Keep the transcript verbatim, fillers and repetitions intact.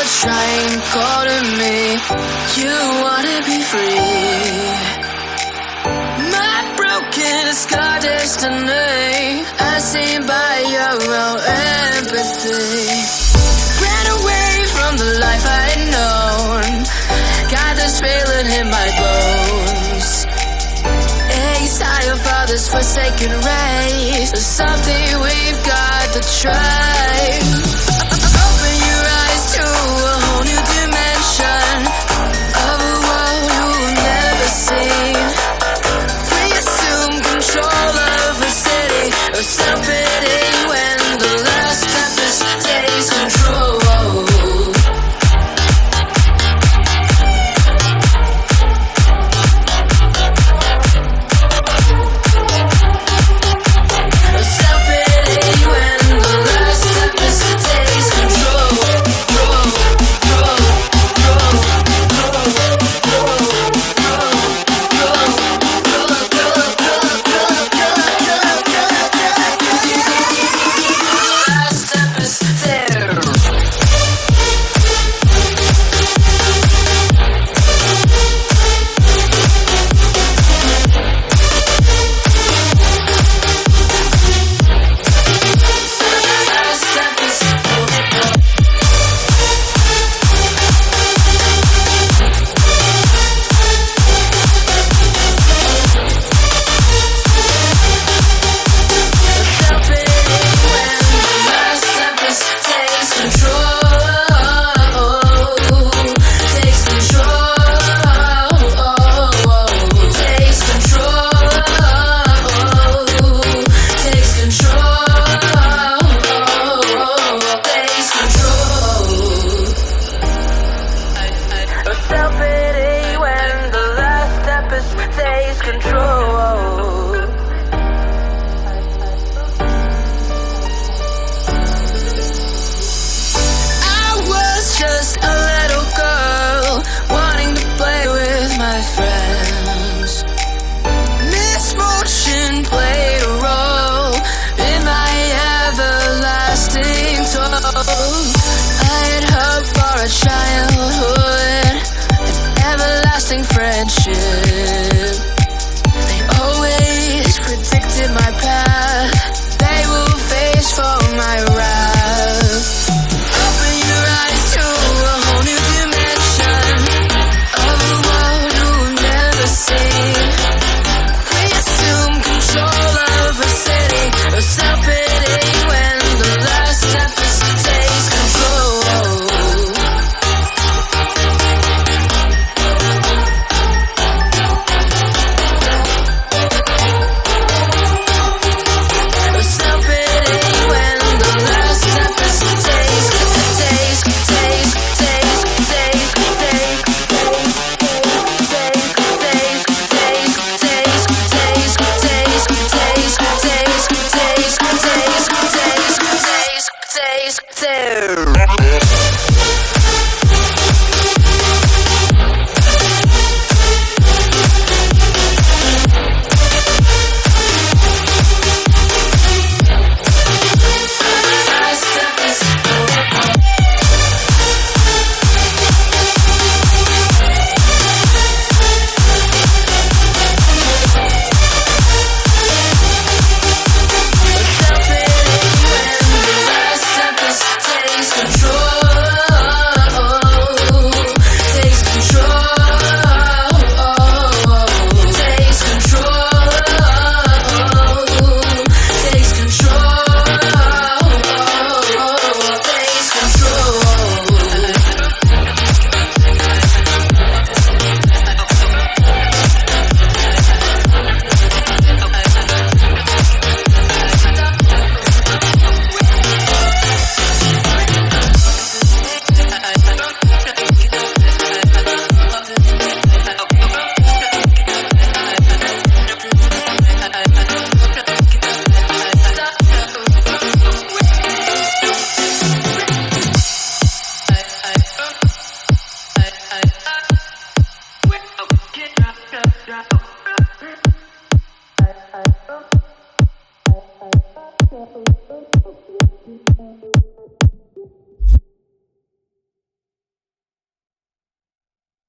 trying calling me. You wanna be free. My broken scar destiny, unseen by your own empathy. Ran away from the life I had known. Got this feeling in my bones. Exile for this forsaken race. There's something we've got to try. Open your eyes to a whole new dimension of a world you've never seen. We assume control of a city, or self-pity when the last tempest takes control. Childhood, an everlasting friendship. They always predicted my path. They will face for my wrath. Open your eyes to a whole new dimension of a world you've never seen. We assume control of a city, or self-pity when the last tempest takes control. Taste, taste, taste.